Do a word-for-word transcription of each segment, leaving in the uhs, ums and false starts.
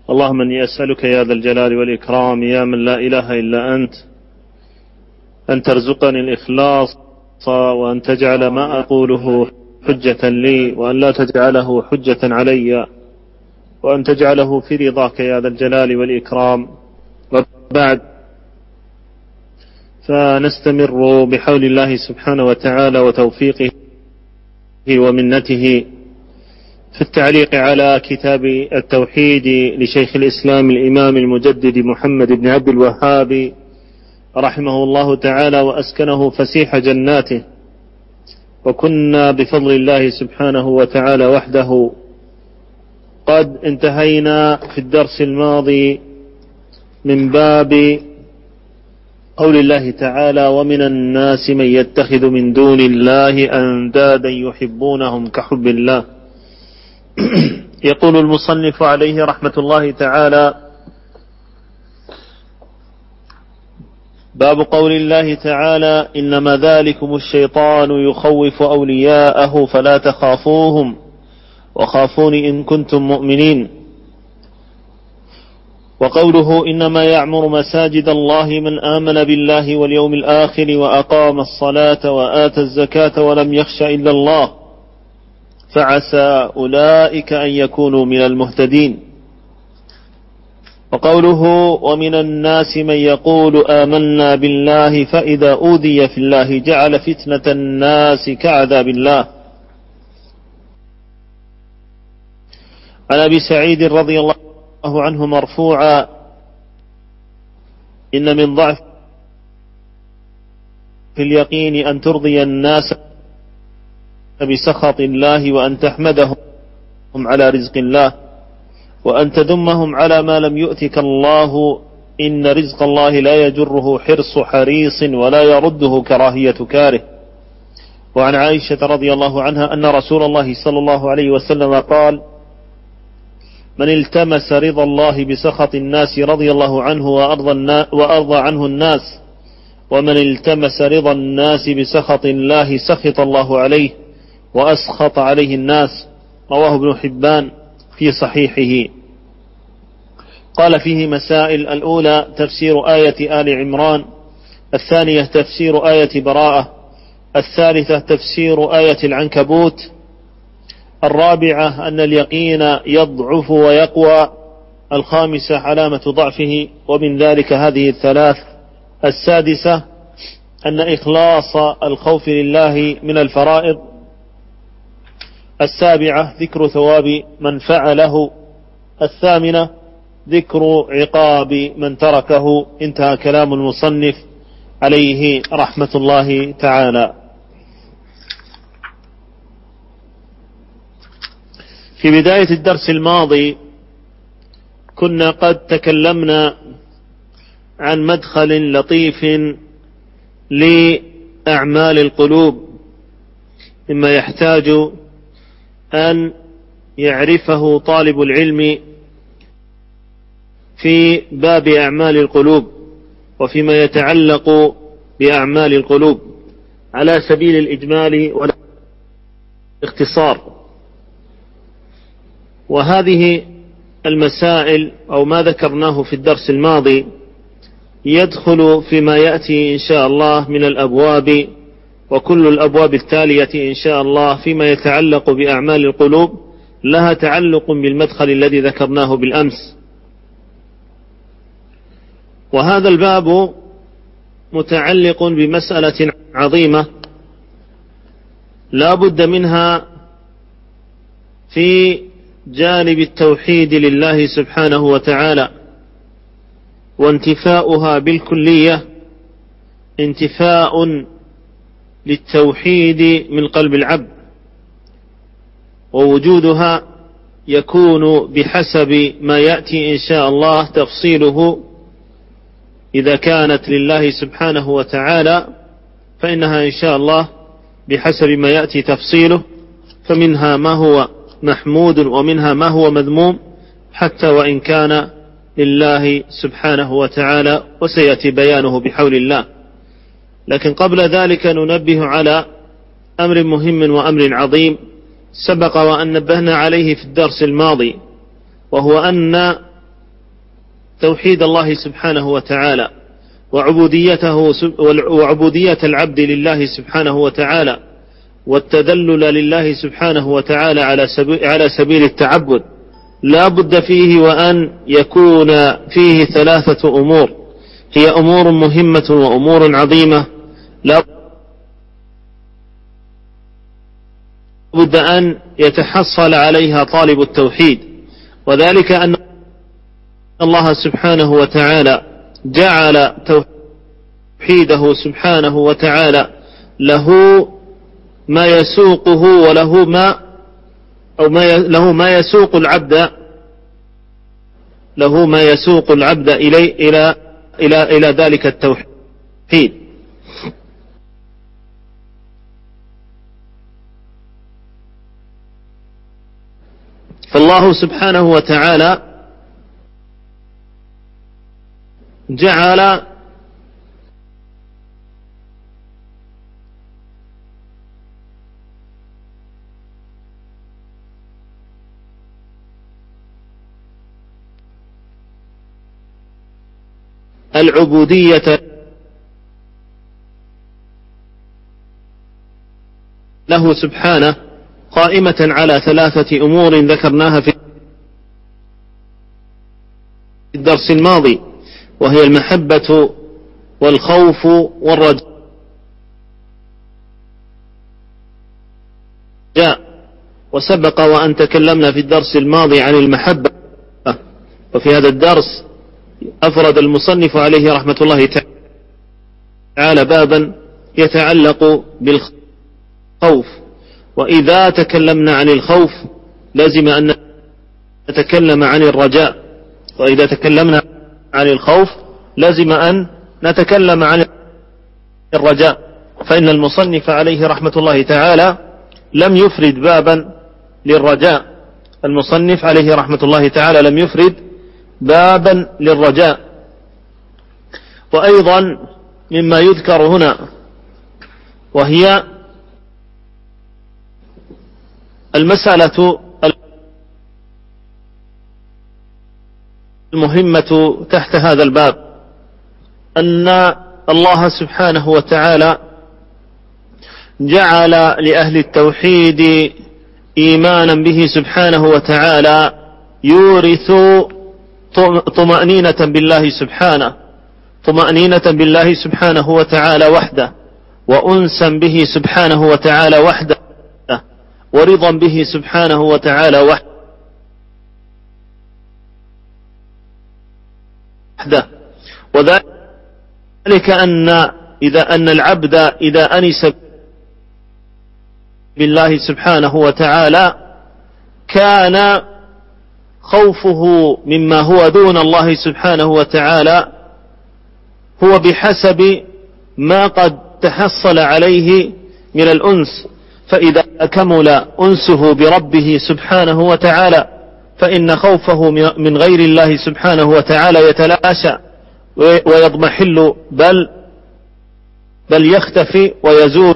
اللهم إني أسألك يا ذا الجلال والإكرام يا من لا إله إلا أنت أن ترزقني الإخلاص، وأن تجعل ما أقوله حجة لي، وأن لا تجعله حجة علي، وأن تجعله في رضاك يا ذا الجلال والإكرام. وبعد، فنستمر بحول الله سبحانه وتعالى وتوفيقه ومنته في التعليق على كتاب التوحيد لشيخ الإسلام الإمام المجدد محمد بن عبد الوهاب رحمه الله تعالى وأسكنه فسيح جناته. وكنا بفضل الله سبحانه وتعالى وحده قد انتهينا في الدرس الماضي من باب قول الله تعالى: ومن الناس من يتخذ من دون الله أندادا يحبونهم كحب الله. يقول المصنف عليه رحمة الله تعالى: باب قول الله تعالى: إنما ذلكم الشيطان يخوف أولياءه فلا تخافوهم وخافون إن كنتم مؤمنين. وقوله: إنما يعمر مساجد الله من آمن بالله واليوم الآخر وأقام الصلاة وآتى الزكاة ولم يخش إلا الله فعسى أولئك أن يكونوا من المهتدين. وقوله: ومن الناس من يقول آمنا بالله فإذا أوذي في الله جعل فتنة الناس كعذاب الله. عن أبي سعيد رضي الله عنه مرفوعا: إن من ضعف في اليقين أن ترضي الناس بسخط الله، وأن تحمدهم على رزق الله، وأن تذمهم على ما لم يؤتك الله. إن رزق الله لا يجره حرص حريص ولا يرده كراهية كاره. وعن عائشة رضي الله عنها أن رسول الله صلى الله عليه وسلم قال: من التمس رضا الله بسخط الناس رضي الله عنه وأرضى عنه الناس، ومن التمس رضا الناس بسخط الله سخط الله عليه وأسخط عليه الناس. رواه ابن حبان في صحيحه. قال فيه مسائل: الأولى تفسير آية آل عمران، الثانية تفسير آية براءة، الثالثة تفسير آية العنكبوت، الرابعة أن اليقين يضعف ويقوى، الخامسة علامة ضعفه ومن ذلك هذه الثلاث، السادسة أن إخلاص الخوف لله من الفرائض، السابعة ذكر ثواب من فعله، الثامنة ذكر عقاب من تركه. انتهى كلام المصنف عليه رحمة الله تعالى. في بداية الدرس الماضي كنا قد تكلمنا عن مدخل لطيف لأعمال القلوب مما يحتاج أن يعرفه طالب العلم في باب أعمال القلوب وفيما يتعلق بأعمال القلوب على سبيل الإجمال والاختصار. وهذه المسائل أو ما ذكرناه في الدرس الماضي يدخل فيما يأتي إن شاء الله من الأبواب، وكل الأبواب التالية إن شاء الله فيما يتعلق بأعمال القلوب لها تعلق بالمدخل الذي ذكرناه بالأمس. وهذا الباب متعلق بمسألة عظيمة لا بد منها في جانب التوحيد لله سبحانه وتعالى، وانتفاؤها بالكلية انتفاء للتوحيد من قلب العبد، ووجودها يكون بحسب ما يأتي إن شاء الله تفصيله. إذا كانت لله سبحانه وتعالى فإنها إن شاء الله بحسب ما يأتي تفصيله، فمنها ما هو محمود ومنها ما هو مذموم، حتى وإن كان لله سبحانه وتعالى، وسيأتي بيانه بحول الله. لكن قبل ذلك ننبه على أمر مهم وأمر عظيم سبق وأن نبهنا عليه في الدرس الماضي، وهو أن توحيد الله سبحانه وتعالى وعبوديته وعبودية العبد لله سبحانه وتعالى والتذلل لله سبحانه وتعالى على سبيل التعبد، لا بد فيه وأن يكون فيه ثلاثة أمور هي أمور مهمة وأمور عظيمة لا بد أن يتحصل عليها طالب التوحيد، وذلك أن الله سبحانه وتعالى جعل توحيده سبحانه وتعالى له ما يسوقه وله ما أو ما له ما يسوق العبد له ما يسوق العبد إلى إلى إلى إلى ذلك التوحيد. فالله سبحانه وتعالى جعل العبودية له سبحانه قائمة على ثلاثة أمور ذكرناها في الدرس الماضي، وهي المحبة والخوف والرجاء. وسبق وأن تكلمنا في الدرس الماضي عن المحبة، وفي هذا الدرس أفرد المصنف عليه رحمة الله تعالى بابا يتعلق بالخوف. وإذا تكلمنا عن الخوف لازم أن نتكلم عن الرجاء، وإذا تكلمنا عن الخوف لازم أن نتكلم عن الرجاء، فإن المصنف عليه رحمة الله تعالى لم يفرد بابا للرجاء. المصنف عليه رحمة الله تعالى لم يفرد بابا للرجاء. وأيضا مما يذكر هنا وهي المسألة المهمة تحت هذا الباب، أن الله سبحانه وتعالى جعل لأهل التوحيد إيمانا به سبحانه وتعالى يورث طمأنينة بالله سبحانه طمأنينة بالله سبحانه وتعالى وحده، وأنسا به سبحانه وتعالى وحده، ورضا به سبحانه وتعالى وحده. وذلك أن إذا أن العبد إذا أنس بالله سبحانه وتعالى كان خوفه مما هو دون الله سبحانه وتعالى هو بحسب ما قد تحصل عليه من الأنس، فإذا كمل أنسه بربه سبحانه وتعالى فإن خوفه من غير الله سبحانه وتعالى يتلاشى ويضمحل بل بل يختفي ويزول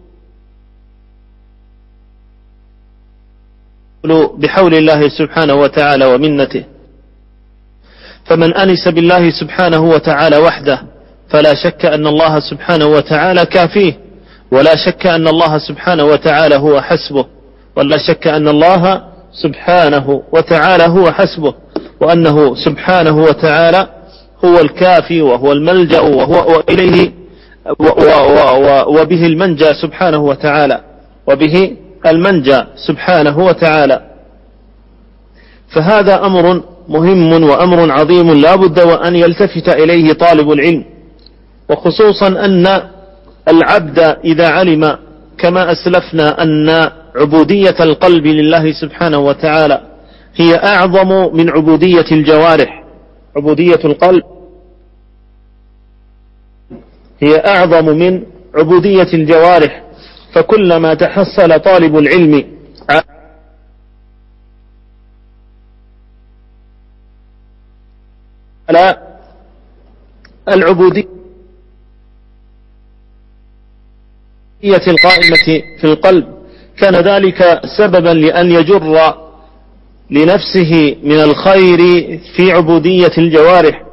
بحول الله سبحانه وتعالى ومنته. فمن أنس بالله سبحانه وتعالى وحده فلا شك أن الله سبحانه وتعالى كافيه، ولا شك أن الله سبحانه وتعالى هو حسبه، ولا شك أن الله سبحانه وتعالى هو حسبه، وأنه سبحانه وتعالى هو الكافي وهو الملجأ وهو وإليه وبه المنجى سبحانه وتعالى وبه المنجى سبحانه وتعالى. فهذا أمر مهم وأمر عظيم لا بد وأن يلتفت إليه طالب العلم، وخصوصا أن العبد إذا علم كما أسلفنا أن عبودية القلب لله سبحانه وتعالى هي أعظم من عبودية الجوارح. عبودية القلب هي أعظم من عبودية الجوارح، فكلما تحصل طالب العلم على العبودية القائمة في القلب كان ذلك سببا لأن يجر لنفسه من الخير في عبودية الجوارح،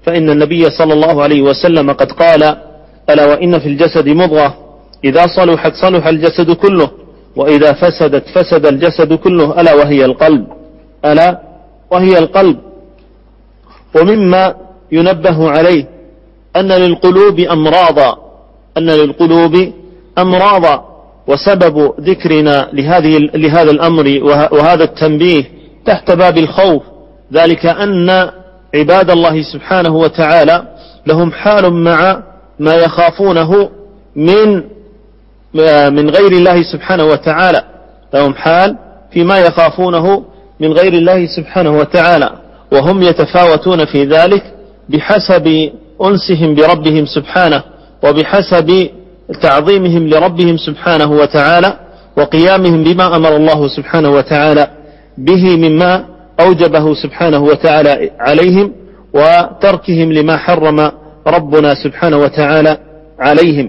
فإن النبي صلى الله عليه وسلم قد قال: ألا وإن في الجسد مضغة إذا صلحت صلح الجسد كله وإذا فسدت فسد الجسد كله ألا وهي القلب. ألا وهي القلب. ومما ينبه عليه أن للقلوب أمراضا أن للقلوب أمراضا وسبب ذكرنا لهذه لهذا الأمر وهذا التنبيه تحت باب الخوف ذلك أن عباد الله سبحانه وتعالى لهم حال مع ما يخافونه من من غير الله سبحانه وتعالى لهم حال فيما يخافونه من غير الله سبحانه وتعالى، وهم يتفاوتون في ذلك بحسب أنسهم بربهم سبحانه وبحسب تعظيمهم لربهم سبحانه وتعالى وقيامهم بما أمر الله سبحانه وتعالى به مما أوجبه سبحانه وتعالى عليهم وتركهم لما حرم ربنا سبحانه وتعالى عليهم.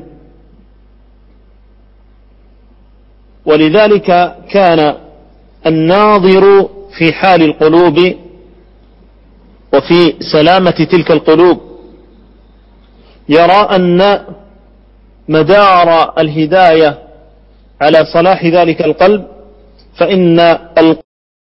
ولذلك كان الناظر في حال القلوب وفي سلامة تلك القلوب يرى أن مدار الهداية على صلاح ذلك القلب، فإن القلب